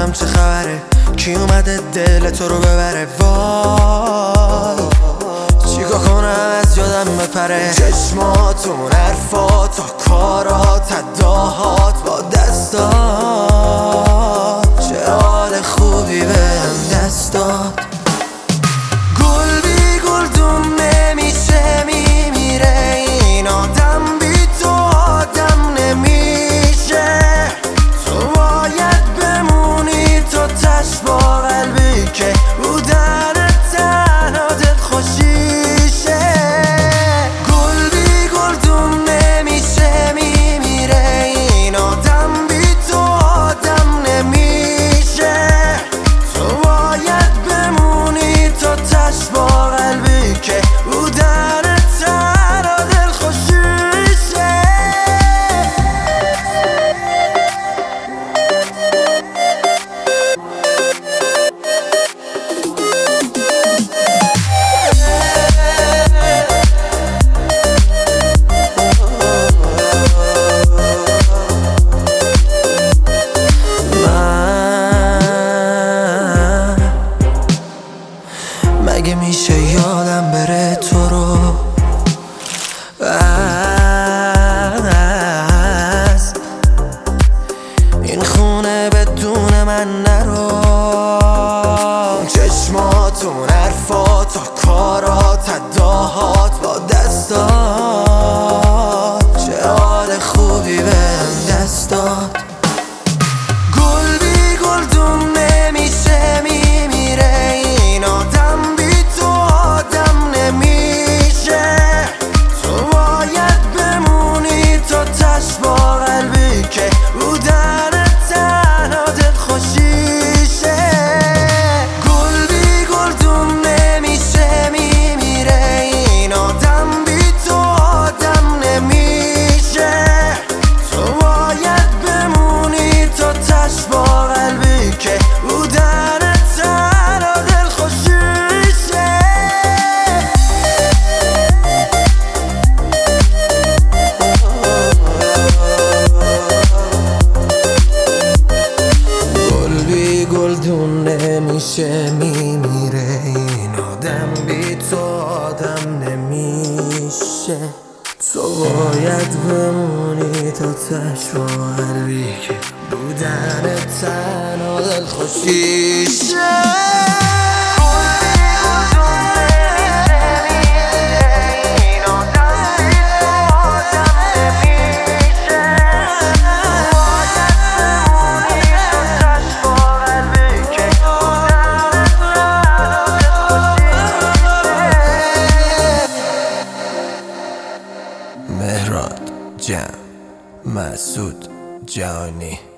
ببینم چه خبره، کی اومده دل تو رو ببره. وای چیکار کنم از یادم بپره. چشماتون، حرفات، کارات، اداهات با دستات، چه حال خوبی بهم دست داد. گل بی گلدون نمیشه، میمیره این آدم، بی تو آدم نمیشه. تو باید بمونی تو تش با قلبی که بودن تنها دل خوشیشه. گل بی گلدون نمیشه، میمیره این آدم، بی تو آدم نمیشه. تو باید بمونی تو تش با قلبی که بودن تنها دل خوشیشه. مگه میشه یادم بره تو رو از این خونه بدون من نرو. چشماتون، حرفات، کارات، اداهات با دستات، چه حال خوبی بهم دست داد. گل بی گلدون نمیشه، میمیره این آدم، بی تو آدم نمیشه. تو باید بمونی تو تش با قلبی که بودن تنها دل خوشیشه. گل بی گلدون نمیشه، میمیره این آدم، بی تو آدم نمیشه. تو باید بمونی تو تش با قلبی که بودن تنها دل خوشیشه. گل بی گلدون نمیشه، میمیره این آدم، بی تو آدم نمیشه. تو باید بمونی تو تش با قلبی که بودن تنها دل خوشیشه. مهراد جمع، مسعود جهانی.